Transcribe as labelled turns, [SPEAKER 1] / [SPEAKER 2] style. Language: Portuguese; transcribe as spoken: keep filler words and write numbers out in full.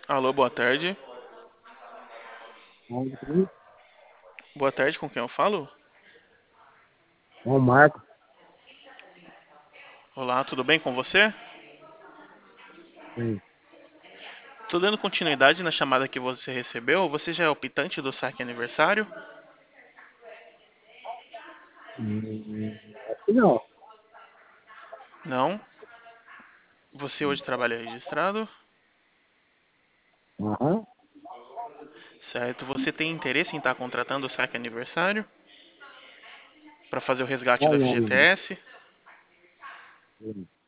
[SPEAKER 1] Alô, boa tarde.
[SPEAKER 2] Onde que
[SPEAKER 1] Boa tarde, com quem eu falo?
[SPEAKER 2] é o Marco?
[SPEAKER 1] Olá, tudo bem com você?
[SPEAKER 2] Sim.
[SPEAKER 1] Tô dando continuidade na chamada que você recebeu. Você já é optante do saque aniversário?
[SPEAKER 2] Hum, acho que não.
[SPEAKER 1] Não. Você hoje trabalha registrado?
[SPEAKER 2] Aham.
[SPEAKER 1] Certo. Você tem interesse em estar contratando o saque aniversário para fazer o resgate
[SPEAKER 2] Qual
[SPEAKER 1] do
[SPEAKER 2] o nome?
[SPEAKER 1] F G T S?